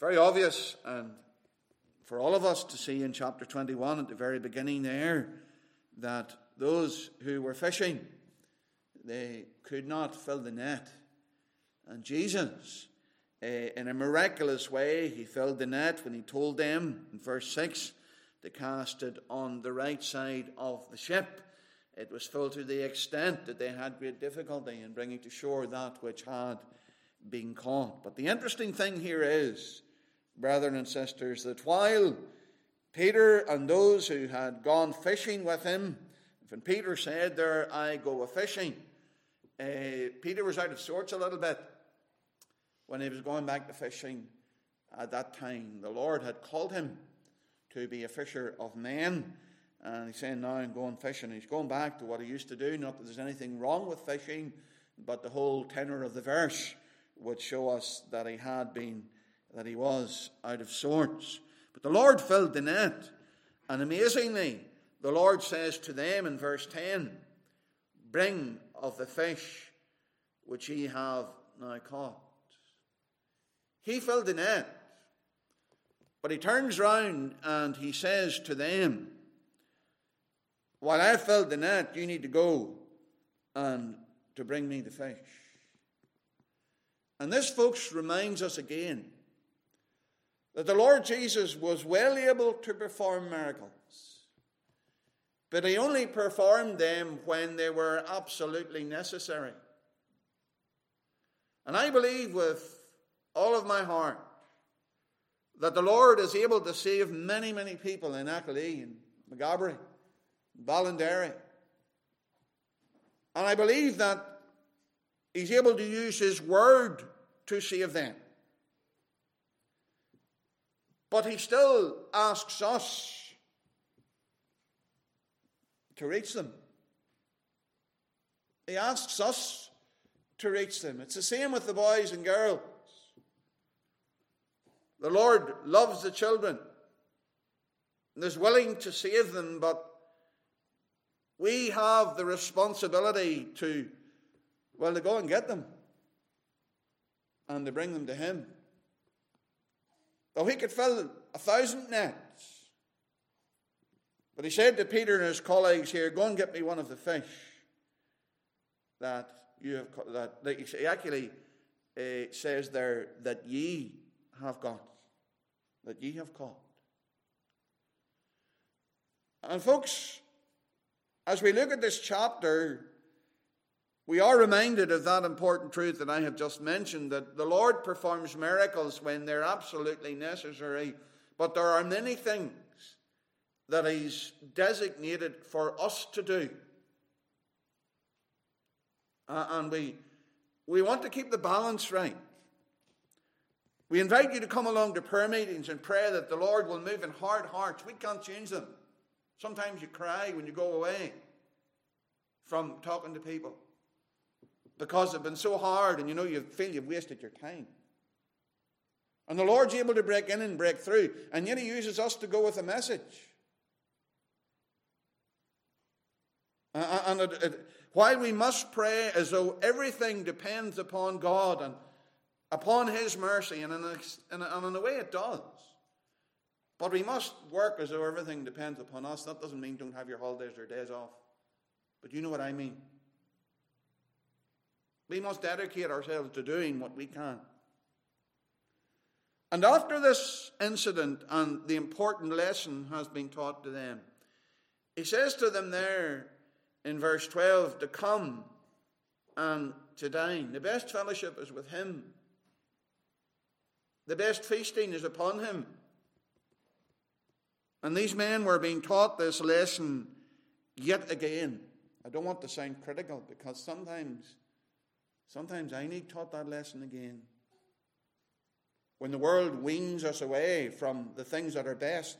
very obvious, and for all of us to see in chapter 21 at the very beginning there, that those who were fishing, they could not fill the net. And Jesus, in a miraculous way, he filled the net when he told them in verse 6 to cast it on the right side of the ship. It was full to the extent that they had great difficulty in bringing to shore that which had been caught. But the interesting thing here is, brethren and sisters, that while Peter and those who had gone fishing with him, when Peter said there, I go a-fishing, Peter was out of sorts a little bit when he was going back to fishing at that time. The Lord had called him to be a fisher of men, and he's saying, now I'm going fishing. He's going back to what he used to do. Not that there's anything wrong with fishing, but the whole tenor of the verse would show us that he was out of sorts. But the Lord filled the net, and amazingly, the Lord says to them in verse 10, bring of the fish which ye have now caught. He filled the net, but he turns round and he says to them, while I filled the net, you need to go and to bring me the fish. And this, folks, reminds us again that the Lord Jesus was well able to perform miracles, but he only performed them when they were absolutely necessary. And I believe with all of my heart that the Lord is able to save many, many people in Achillee and McGabry, Ballinderry. And I believe that he's able to use his word to save them. But he still asks us to reach them. He asks us to reach them. It's the same with the boys and girls. The Lord loves the children and is willing to save them, but we have the responsibility to go and get them and to bring them to him. Though he could fill 1,000 nets, but he said to Peter and his colleagues here, go and get me one of the fish that you have caught. That he actually says there that ye have got. That ye have caught. And folks, as we look at this chapter, we are reminded of that important truth that I have just mentioned, that the Lord performs miracles when they're absolutely necessary, but there are many things that he's designated for us to do. And we want to keep the balance right. We invite you to come along to prayer meetings and pray that the Lord will move in hard hearts. We can't change them. Sometimes you cry when you go away from talking to people because it's been so hard and you feel you've wasted your time. And the Lord's able to break in and break through, and yet he uses us to go with a message. While we must pray as though everything depends upon God and upon his mercy, and in a way it does, but we must work as though everything depends upon us. That doesn't mean don't have your holidays or days off, but you know what I mean. We must dedicate ourselves to doing what we can. And after this incident and the important lesson has been taught to them, he says to them there in verse 12 to come and to dine. The best fellowship is with him. The best feasting is upon him. And these men were being taught this lesson yet again. I don't want to sound critical, because sometimes I need taught that lesson again. When the world weans us away from the things that are best,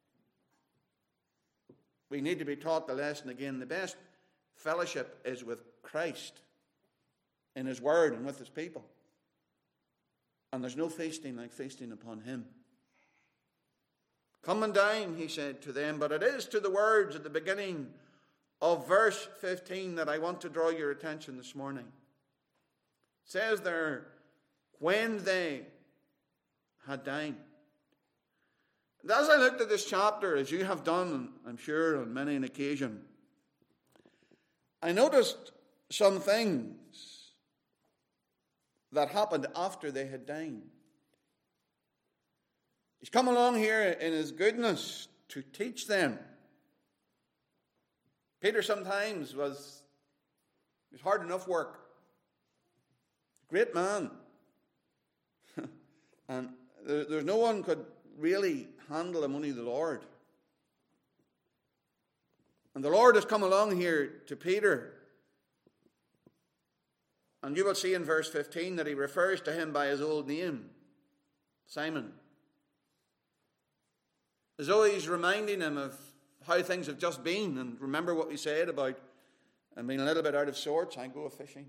we need to be taught the lesson again. The best fellowship is with Christ in his word and with his people. And there's no feasting like feasting upon him. Come and dine, he said to them. But it is to the words at the beginning of verse 15 that I want to draw your attention this morning. It says there, when they had dined. And as I looked at this chapter, as you have done, I'm sure, on many an occasion, I noticed some things that happened after they had dined. He's come along here in his goodness to teach them. Peter sometimes was hard enough work. Great man. And there's no one could really handle him, only the Lord. And the Lord has come along here to Peter. And you will see in verse 15 that he refers to him by his old name, Simon. As though he's reminding him of how things have just been. And remember what we said about and being a little bit out of sorts. I go a-fishing.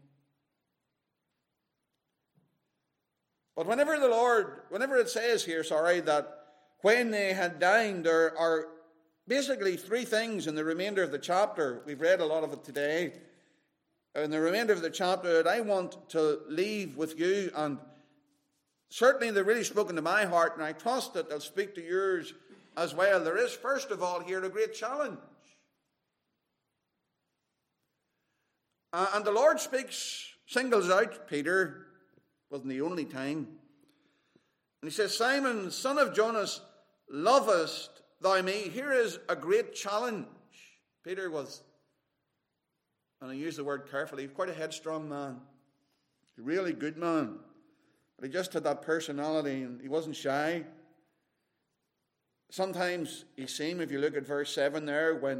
But whenever it says here, that when they had dined, there are basically three things in the remainder of the chapter. We've read a lot of it today. In the remainder of the chapter that I want to leave with you, and certainly they're really spoken to my heart, and I trust that they'll speak to yours as well. There is, first of all, here a great challenge. And the Lord singles out Peter. Wasn't the only time. And he says, Simon, son of Jonas, lovest thou me? Here is a great challenge. Peter was, and I use the word carefully, quite a headstrong man. A really good man. But he just had that personality, and he wasn't shy. Sometimes he seemed, if you look at verse 7 there, when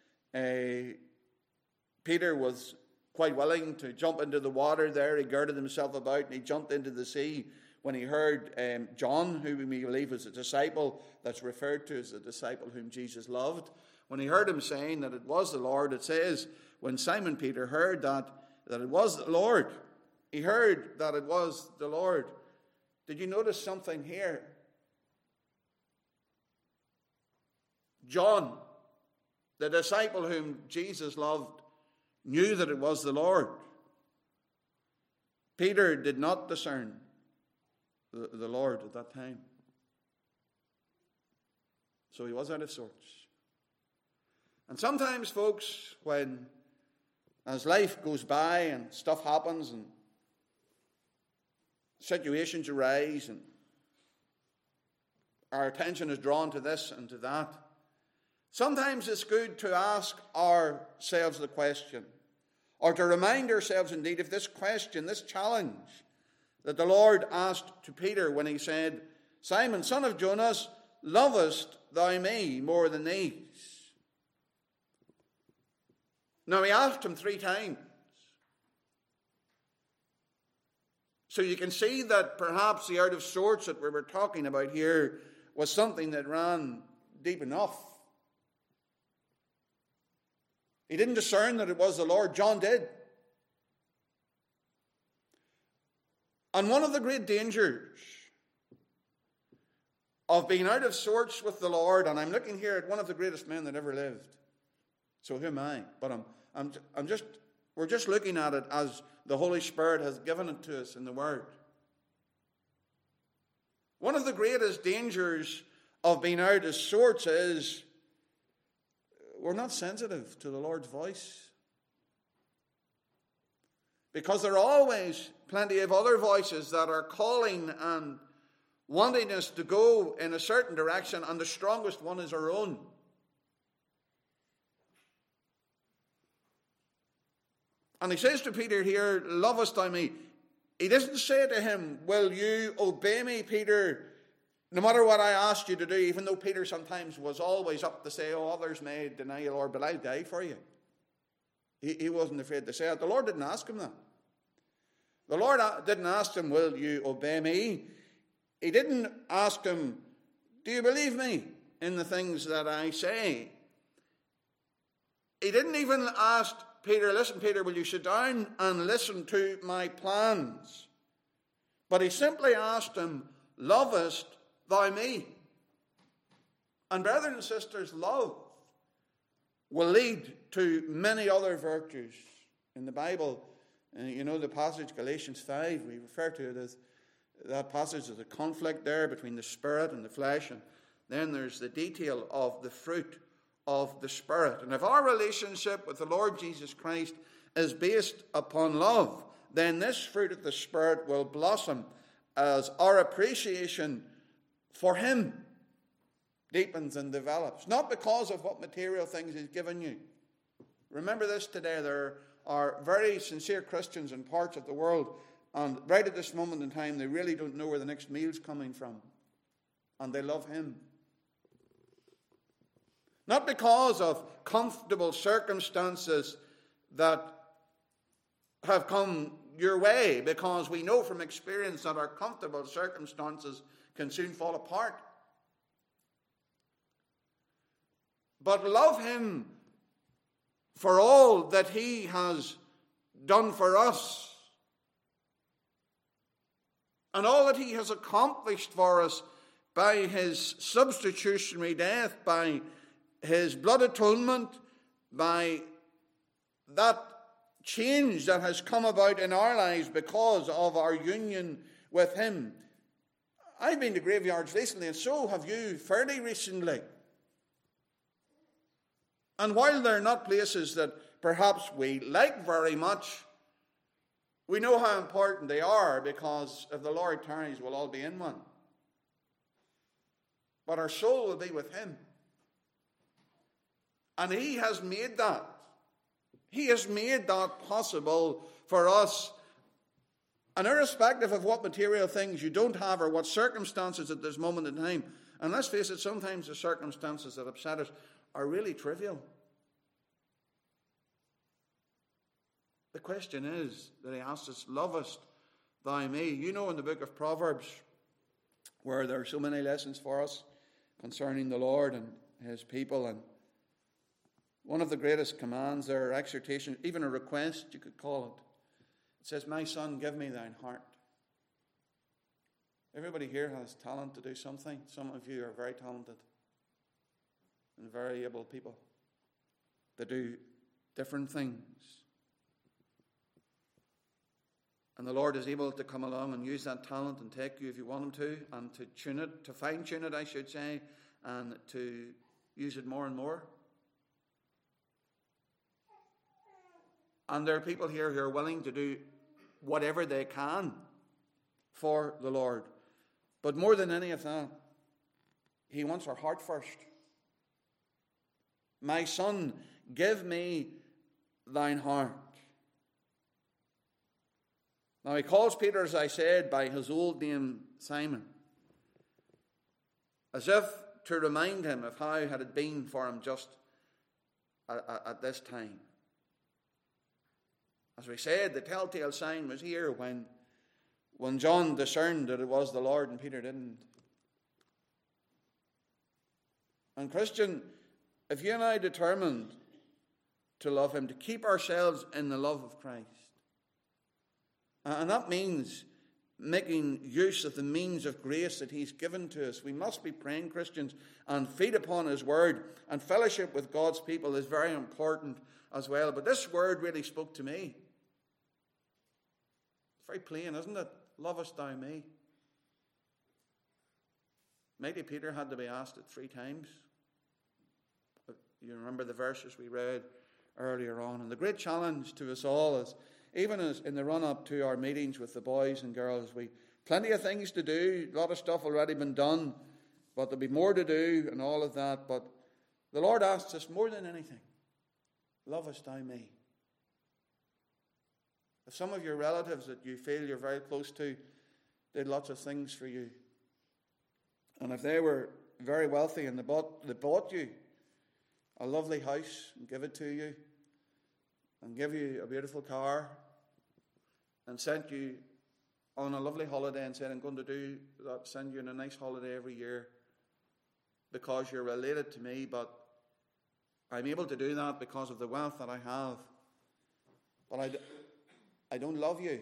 Peter was quite willing to jump into the water there, he girded himself about and he jumped into the sea when he heard John, who we believe was a disciple that's referred to as a disciple whom Jesus loved. When he heard him saying that it was the Lord, it says, when Simon Peter heard that it was the Lord, he heard that it was the Lord. Did you notice something here? John, the disciple whom Jesus loved, knew that it was the Lord. Peter did not discern the Lord at that time. So he was out of sorts. And sometimes, folks, as life goes by and stuff happens and situations arise and our attention is drawn to this and to that, sometimes it's good to ask ourselves the question, or to remind ourselves indeed of this question, this challenge that the Lord asked to Peter when he said, Simon, son of Jonas, lovest thou me more than these? Now he asked him 3 times. So you can see that perhaps the out of sorts that we were talking about here was something that ran deep enough. He didn't discern that it was the Lord. John did. And one of the great dangers of being out of sorts with the Lord, and I'm looking here at one of the greatest men that ever lived. So who am I? But we're just looking at it as the Holy Spirit has given it to us in the Word. One of the greatest dangers of being out of sorts is we're not sensitive to the Lord's voice. Because there are always plenty of other voices that are calling and wanting us to go in a certain direction, and the strongest one is our own. And he says to Peter here, lovest thou me? He doesn't say to him, will you obey me, Peter, no matter what I asked you to do, even though Peter sometimes was always up to say, others may deny you, Lord, but I'll die for you. He wasn't afraid to say it. The Lord didn't ask him that. The Lord didn't ask him, will you obey me? He didn't ask him, do you believe me in the things that I say? He didn't even ask Peter, listen, Peter, will you sit down and listen to my plans? But he simply asked him, lovest thou me? And brethren and sisters, love will lead to many other virtues in the Bible. You know the passage, Galatians 5, we refer to it as That passage is a conflict there between the Spirit and the flesh, and then there's the detail of the fruit of the Spirit. And if our relationship with the Lord Jesus Christ is based upon love, then this fruit of the Spirit will blossom as our appreciation for Him deepens and develops. Not because of what material things He's given you. Remember this today, there are very sincere Christians in parts of the world, and right at this moment in time they really don't know where the next meal's coming from. And they love Him. Not because of comfortable circumstances that have come your way, because we know from experience that our comfortable circumstances can soon fall apart. But love Him for all that He has done for us, and all that He has accomplished for us by His substitutionary death, by His blood atonement, by that change that has come about in our lives because of our union with Him. I've been to graveyards recently, and so have you fairly recently. And while they're not places that perhaps we like very much, we know how important they are, because if the Lord tarries, we'll all be in one. But our soul will be with Him. And He has made that. He has made that possible for us. And irrespective of what material things you don't have or what circumstances at this moment in time, and let's face it, sometimes the circumstances that upset us are really trivial. The question is that He asks us, lovest thou me? You know, in the book of Proverbs, where there are so many lessons for us concerning the Lord and His people, and one of the greatest commands or exhortation, even a request you could call it, it says, my son, give me thine heart. Everybody here has talent to do something. Some of you are very talented and very able people that do different things. And the Lord is able to come along and use that talent and take you if you want Him to, and to tune it, to fine-tune it, I should say, and to use it more and more. And there are people here who are willing to do whatever they can for the Lord. But more than any of that, He wants our heart first. My son, give me thine heart. Now He calls Peter, as I said, by his old name Simon, as if to remind him of how had it been for him just at this time. As we said, the telltale sign was here when John discerned that it was the Lord and Peter didn't. And Christian, if you and I determined to love Him, to keep ourselves in the love of Christ, and that means making use of the means of grace that He's given to us. We must be praying Christians and feed upon His word, and fellowship with God's people is very important as well. But this word really spoke to me. It's very plain, isn't it? Lovest thou me? Maybe Peter had to be asked it 3 times. You remember the verses we read earlier on. And the great challenge to us all is, even as in the run-up to our meetings with the boys and girls, we plenty of things to do, a lot of stuff already been done, but there'll be more to do and all of that. But the Lord asks us more than anything, lovest thou me? If some of your relatives that you feel you're very close to did lots of things for you, and if they were very wealthy and they bought you a lovely house and give it to you, and give you a beautiful car, and sent you on a lovely holiday and said, I'm going to do that, send you on a nice holiday every year because you're related to me, but I'm able to do that because of the wealth that I have. But I don't love you.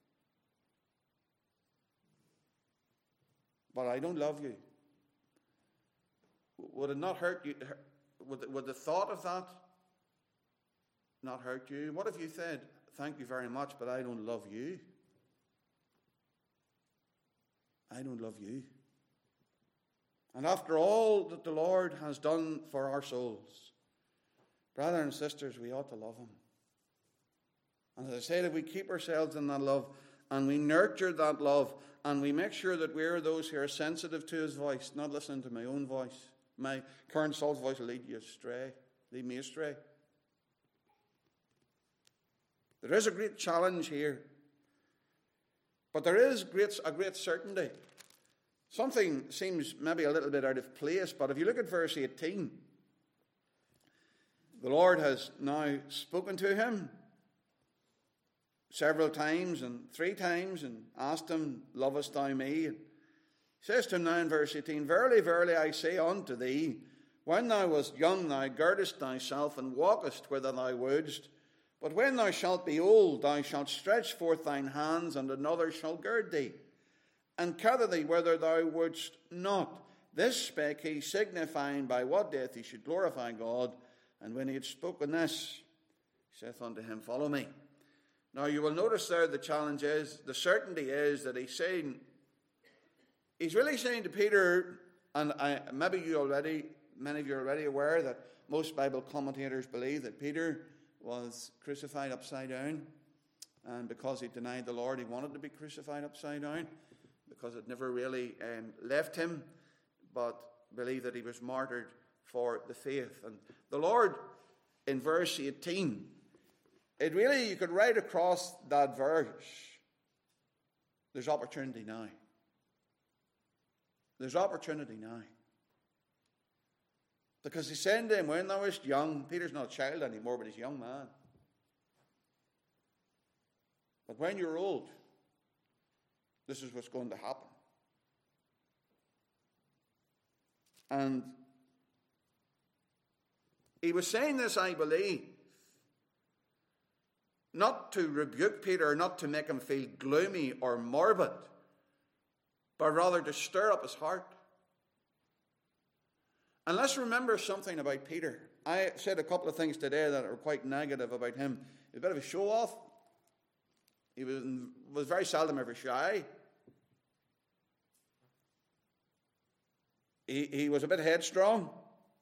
But I don't love you. Would it not hurt you? Would the thought of that not hurt you? What if you said, thank you very much, but I don't love you? I don't love you. And after all that the Lord has done for our souls, brothers and sisters, we ought to love him. And as I said, if we keep ourselves in that love and we nurture that love and we make sure that we're those who are sensitive to his voice, not listening to my own voice, my current soul's voice will lead me astray. There is a great challenge here, but there is a great certainty. Something seems maybe a little bit out of place, but if you look at verse 18, the Lord has now spoken to him several times and 3 times and asked him, lovest thou me? And he says to him now in verse 18, verily, verily, I say unto thee, when thou wast young, thou girdest thyself and walkest whither thou wouldst. But when thou shalt be old, thou shalt stretch forth thine hands, and another shall gird thee, and carry thee whither thou wouldst not. This spake he, signifying by what death he should glorify God. And when he had spoken this, he saith unto him, follow me. Now you will notice there the challenge is, the certainty is that he's really saying to Peter, and many of you are already aware that most Bible commentators believe that Peter was crucified upside down, and because he denied the Lord, he wanted to be crucified upside down, because it never really left him, but believed that he was martyred for the faith. And the Lord, in verse 18, it really, you could write across that verse, there's opportunity now. There's opportunity now. Because he's saying to him, when thou wast young, Peter's not a child anymore, but he's a young man. But when you're old, this is what's going to happen. And he was saying this, I believe, not to rebuke Peter, not to make him feel gloomy or morbid, but rather to stir up his heart. And let's remember something about Peter. I said a couple of things today that are quite negative about him. He's a bit of a show-off. He was very seldom ever shy. He was a bit headstrong.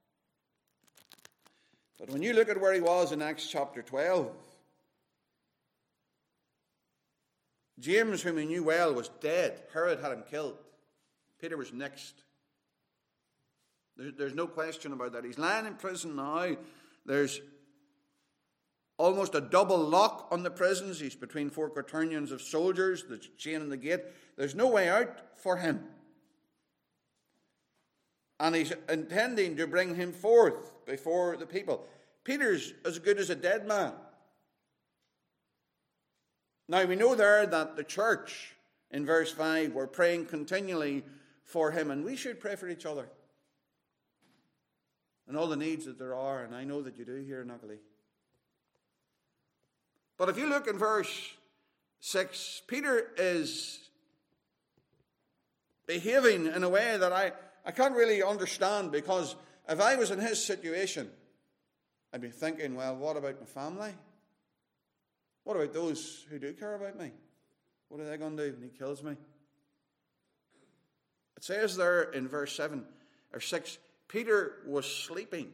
But when you look at where he was in Acts chapter 12, James, whom he knew well, was dead. Herod had him killed. Peter was next. There's no question about that. He's lying in prison now. There's almost a double lock on the prisons. He's between 4 quaternions of soldiers, the chain and the gate. There's no way out for him. And he's intending to bring him forth before the people. Peter's as good as a dead man. Now we know there that the church, in verse 5, were praying continually for him. And we should pray for each other. And all the needs that there are, and I know that you do here in Auckley. But if you look in verse 6, Peter is behaving in a way that I can't really understand, because if I was in his situation, I'd be thinking, well, what about my family? What about those who do care about me? What are they going to do when he kills me? It says there in verse 7 or 6, Peter was sleeping.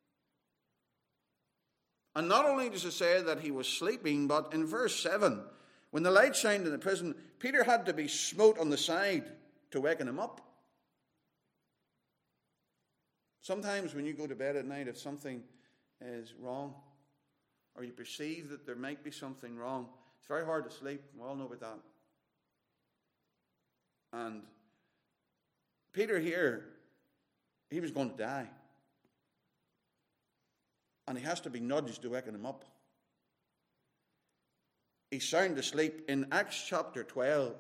And not only does it say that he was sleeping, but in verse 7, when the light shined in the prison, Peter had to be smote on the side to waken him up. Sometimes when you go to bed at night, if something is wrong, or you perceive that there might be something wrong, it's very hard to sleep. We all know about that. And Peter here, he was going to die. And he has to be nudged to waken him up. He's sound asleep. In Acts chapter 12,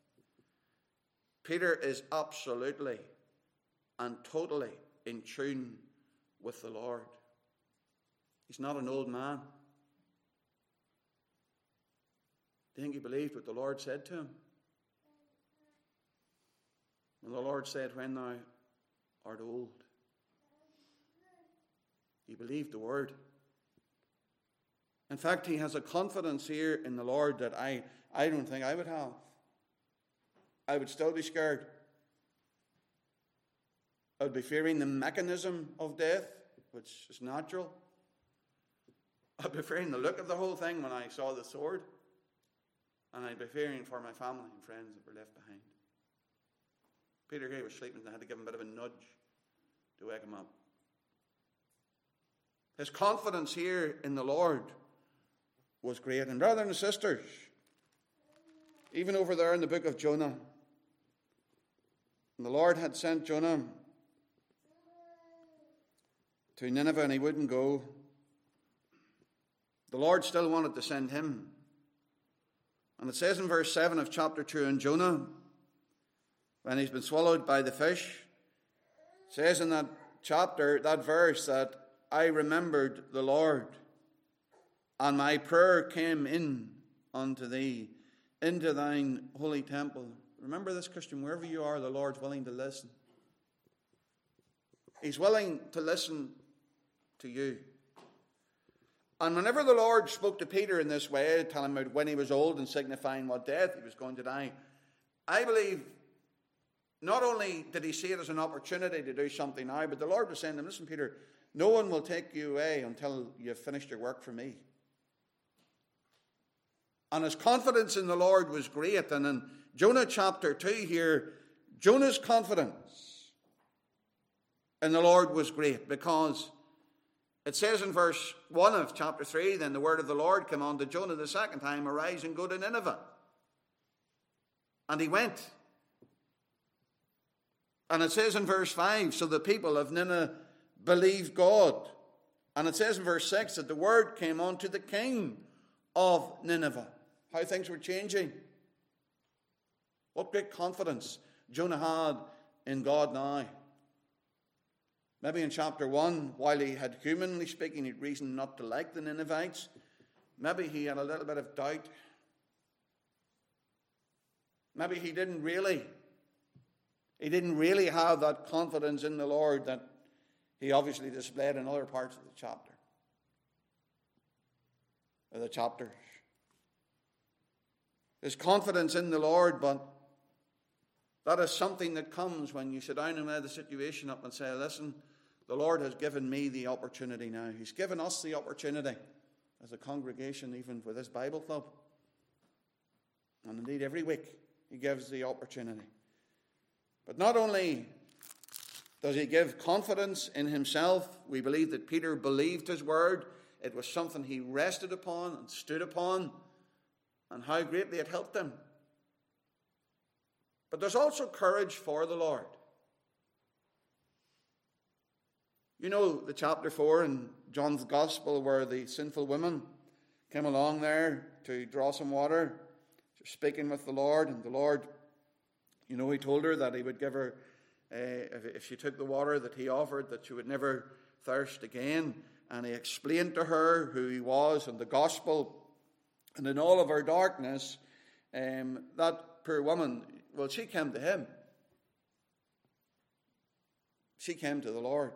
Peter is absolutely and totally in tune with the Lord. He's not an old man. Do you think he believed what the Lord said to him? And the Lord said, when thou art old. He believed the word. In fact, he has a confidence here in the Lord that I don't think I would have. I would still be scared. I would be fearing the mechanism of death, which is natural. I'd be fearing the look of the whole thing when I saw the sword. And I'd be fearing for my family and friends that were left behind. Peter here was sleeping, and I had to give him a bit of a nudge to wake him up. His confidence here in the Lord was great. And brothers and sisters, even over there in the book of Jonah, the Lord had sent Jonah to Nineveh and he wouldn't go. The Lord still wanted to send him. And it says in verse 7 of chapter 2 in Jonah, when he's been swallowed by the fish, it says in that chapter, that verse, that I remembered the Lord, and my prayer came in unto thee, into thine holy temple. Remember this, Christian, wherever you are, the Lord's willing to listen. He's willing to listen to you. And whenever the Lord spoke to Peter in this way, telling him about when he was old and signifying what death he was going to die, I believe not only did he see it as an opportunity to do something now, but the Lord was saying to him, listen, Peter, no one will take you away until you've finished your work for me. And his confidence in the Lord was great. And in Jonah chapter 2 here, Jonah's confidence in the Lord was great, because it says in verse 1 of chapter 3, then the word of the Lord came on to Jonah the second time, arise and go to Nineveh. And he went. And it says in verse 5, so the people of Nineveh believed God. And it says in verse 6 that the word came on to the king of Nineveh. How things were changing. What great confidence Jonah had in God now. Maybe in chapter 1, while he had humanly speaking, he'd reason not to like the Ninevites. Maybe he had a little bit of doubt. Maybe he didn't really have that confidence in the Lord that he obviously displayed in other parts of the chapter. Or the chapters. His confidence in the Lord, but that is something that comes when you sit down and weigh the situation up and say, listen, the Lord has given me the opportunity now. He's given us the opportunity as a congregation, even for this Bible club. And indeed, every week he gives the opportunity. But not only does he give confidence in himself, we believe that Peter believed his word. It was something he rested upon and stood upon, and how greatly it helped him. But there's also courage for the Lord. You know the chapter 4 in John's Gospel where the sinful woman came along there to draw some water, speaking with the Lord, and the Lord, he told her that he would give her, if she took the water that he offered, that she would never thirst again. And he explained to her who he was and the gospel. And in all of her darkness, that poor woman, well, she came to him. She came to the Lord.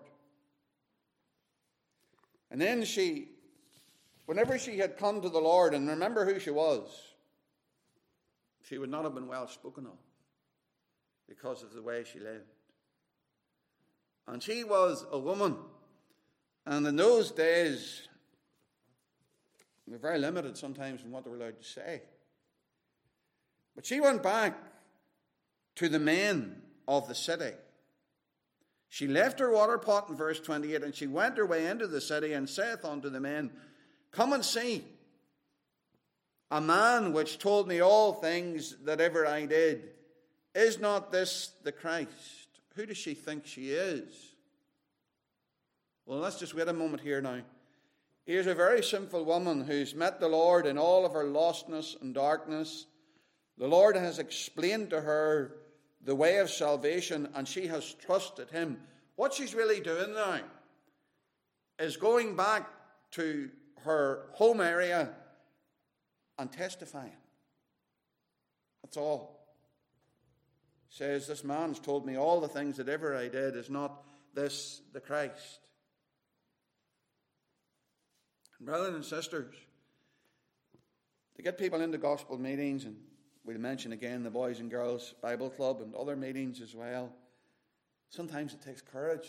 And then whenever she had come to the Lord, and remember who she was, she would not have been well spoken of because of the way she lived. And she was a woman. And in those days, they were very limited sometimes in what they were allowed to say. But she went back to the men of the city. She left her water pot in verse 28, and she went her way into the city, and saith unto the men, come and see a man which told me all things that ever I did. Is not this the Christ? Who does she think she is? Well, let's just wait a moment here now. Here's a very sinful woman who's met the Lord in all of her lostness and darkness. The Lord has explained to her the way of salvation, and she has trusted him. What she's really doing now is going back to her home area and testifying. That's all. Says, this man's told me all the things that ever I did. Is not this the Christ? And brothers and sisters, to get people into gospel meetings and we'll mention again the Boys and Girls Bible Club and other meetings as well. Sometimes it takes courage.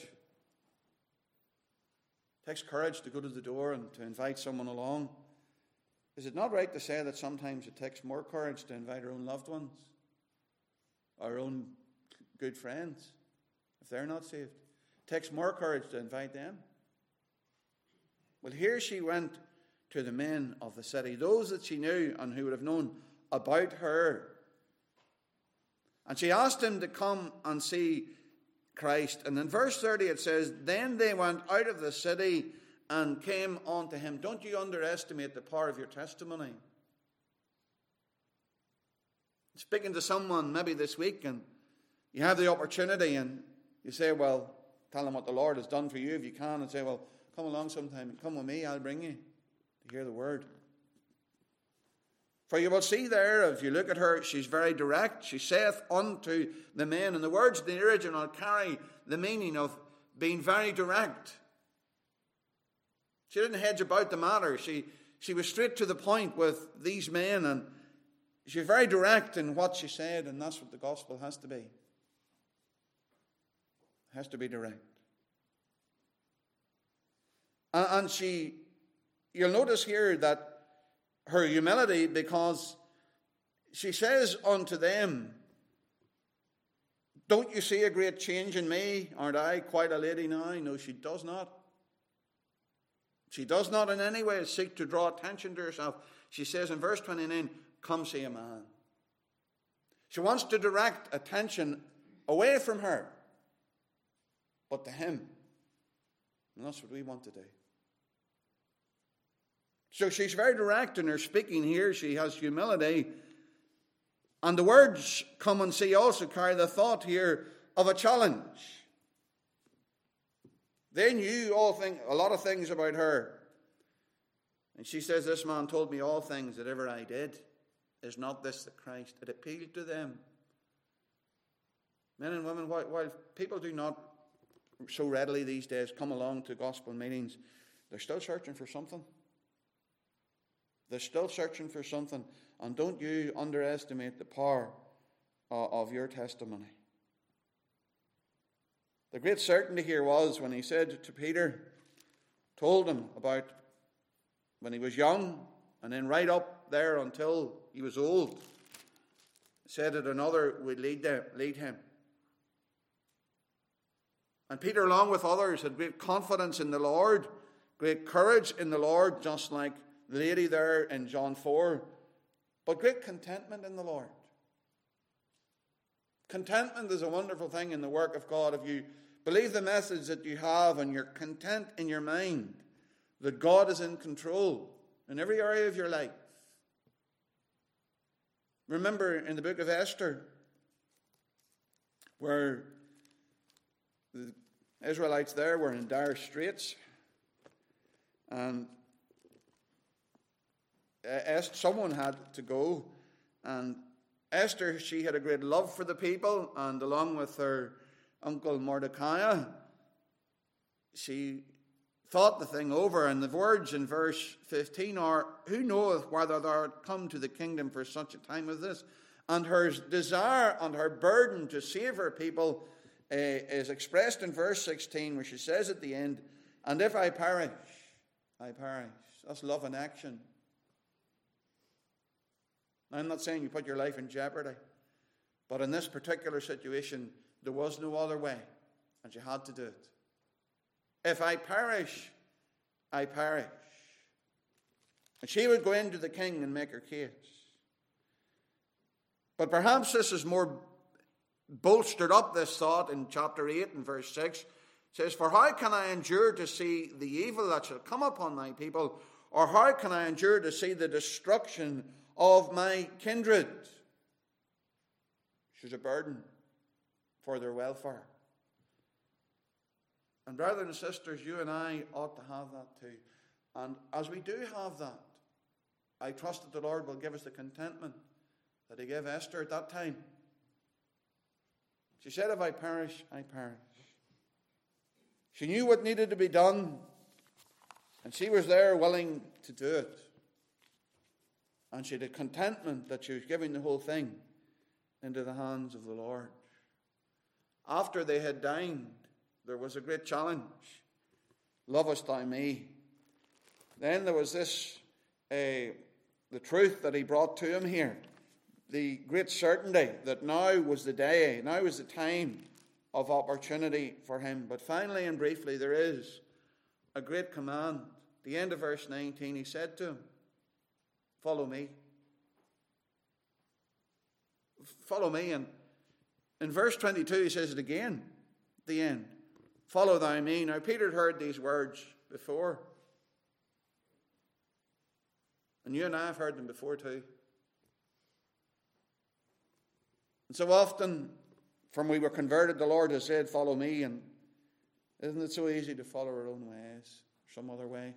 It takes courage to go to the door and to invite someone along. Is it not right to say that sometimes it takes more courage to invite our own loved ones, our own good friends, if they're not saved? It takes more courage to invite them. Well, here she went to the men of the city, those that she knew and who would have known about her. And she asked him to come and see Christ. And in verse 30 it says, then they went out of the city and came unto him. Don't you underestimate the power of your testimony. Speaking to someone maybe this week, and you have the opportunity, and you say, well, tell them what the Lord has done for you if you can, and say, well, come along sometime and come with me, I'll bring you to hear the word. For you will see there, if you look at her, she's very direct. She saith unto the men, and the words in the original carry the meaning of being very direct. She didn't hedge about the matter. She was straight to the point with these men, and she was very direct in what she said, and that's what the gospel has to be. It has to be direct. And you'll notice here that her humility, because she says unto them, don't you see a great change in me? Aren't I quite a lady now? No, she does not. She does not in any way seek to draw attention to herself. She says in verse 29, come see a man. She wants to direct attention away from her, but to him. And that's what we want to do. So she's very direct in her speaking here. She has humility. And the words come and see also carry the thought here of a challenge. They knew a lot of things about her. And she says, this man told me all things that ever I did. Is not this the Christ? It appealed to them. Men and women, while people do not so readily these days come along to gospel meetings, they're still searching for something. They're still searching for something. And don't you underestimate the power of your testimony. The great certainty here was when he said to Peter, told him about when he was young, and then right up there until he was old, said that another would lead him. And Peter, along with others, had great confidence in the Lord, great courage in the Lord, just like the lady there in John 4, but great contentment in the Lord. Contentment is a wonderful thing in the work of God. If you believe the message that you have and you're content in your mind that God is in control in every area of your life. Remember in the book of Esther, where the Israelites there were in dire straits, and someone had to go, and Esther, she had a great love for the people, and along with her uncle Mordecai, she thought the thing over, and the words in verse 15 are, who knoweth whether thou art come to the kingdom for such a time as this? And her desire and her burden to save her people is expressed in verse 16, where she says at the end, and if I perish, I perish. That's love in action. I'm not saying you put your life in jeopardy, but in this particular situation, there was no other way, and you had to do it. If I perish, I perish. And she would go into the king and make her case. But perhaps this is more bolstered up, this thought, in chapter 8 and verse 6. It says, for how can I endure to see the evil that shall come upon thy people, or how can I endure to see the destruction of my kindred? She's a burden for their welfare. And brothers and sisters, you and I ought to have that too. And as we do have that, I trust that the Lord will give us the contentment that he gave Esther at that time. She said, if I perish, I perish. She knew what needed to be done, and she was there willing to do it. And she had a contentment that she was giving the whole thing into the hands of the Lord. After they had dined, there was a great challenge. Lovest thou me? Then there was this, the truth that he brought to him here. The great certainty that now was the day, now was the time of opportunity for him. But finally and briefly, there is a great command. At the end of verse 19, he said to him, follow me. Follow me. And in verse 22, he says it again at the end. Follow thou me. Now, Peter had heard these words before. And you and I have heard them before too. And so often, from we were converted, the Lord has said, follow me. And isn't it so easy to follow our own ways, some other way?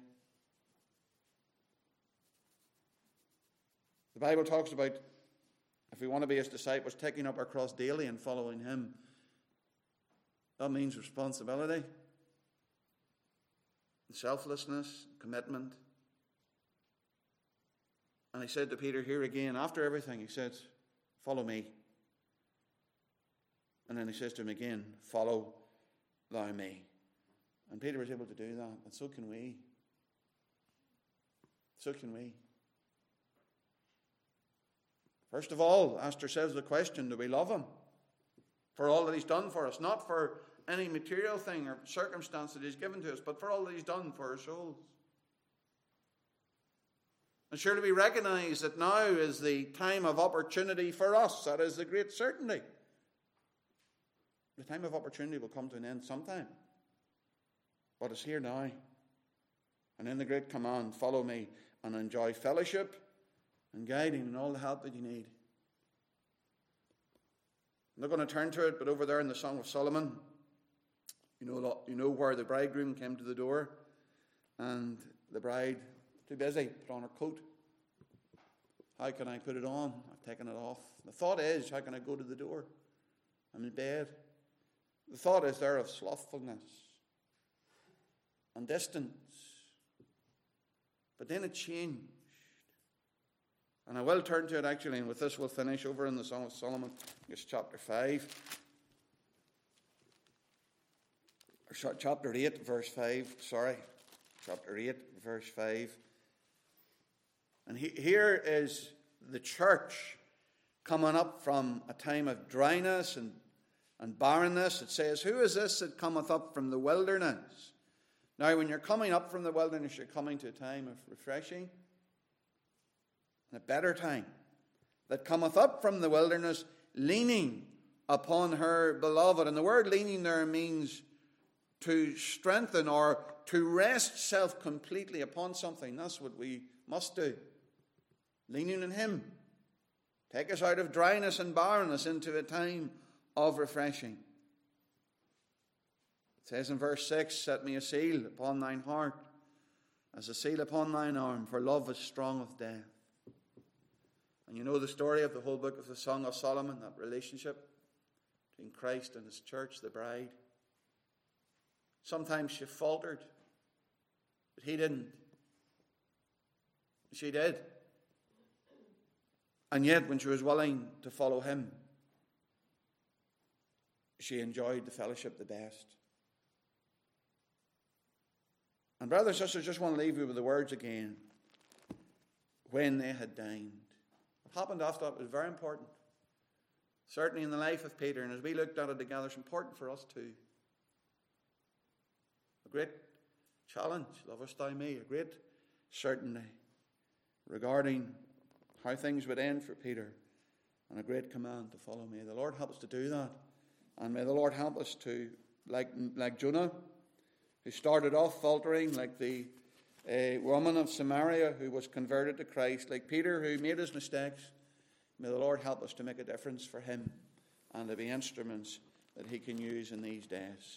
The Bible talks about, if we want to be his disciples, taking up our cross daily and following him. That means responsibility, selflessness, commitment. And he said to Peter here again, after everything, he says, follow me. And then he says to him again, follow thou me. And Peter was able to do that, and so can we. So can we. First of all, ask ourselves the question, do we love him for all that he's done for us? Not for any material thing or circumstance that he's given to us, but for all that he's done for our souls. And surely we recognize that now is the time of opportunity for us. That is the great certainty. The time of opportunity will come to an end sometime. But it's here now. And in the great command, follow me and enjoy fellowship and guiding and all the help that you need. I'm not going to turn to it, but over there in the Song of Solomon, you know where the bridegroom came to the door and the bride, too busy, put on her coat. How can I put it on? I've taken it off. The thought is, how can I go to the door? I'm in bed. The thought is there of slothfulness and distance. But then it changed. And I will turn to it actually, and with this we'll finish over in the Song of Solomon, it's chapter 5. Or chapter 8, verse 5, sorry. Chapter 8, verse 5. And here is the church coming up from a time of dryness and barrenness. It says, who is this that cometh up from the wilderness? Now, when you're coming up from the wilderness, you're coming to a time of refreshing, and a better time, that cometh up from the wilderness, leaning upon her beloved. And the word leaning there means to strengthen or to rest self completely upon something. That's what we must do. Leaning on him. Take us out of dryness and barrenness into a time of refreshing. It says in verse 6, set me a seal upon thine heart, as a seal upon thine arm, for love is strong of death. And you know the story of the whole book of the Song of Solomon, that relationship between Christ and his church, the bride. Sometimes she faltered, but he didn't. She did. And yet, when she was willing to follow him, she enjoyed the fellowship the best. And brothers and sisters, I just want to leave you with the words again. When they had dined. What happened after that was very important. Certainly in the life of Peter, and as we looked at it together, it's important for us too. A great challenge, lovest thou me, a great certainty regarding how things would end for Peter, and a great command to follow me. The Lord help us to do that. And may the Lord help us to, like Jonah, who started off faltering, like the woman of Samaria who was converted to Christ, like Peter who made his mistakes. May the Lord help us to make a difference for him and to be instruments that he can use in these days.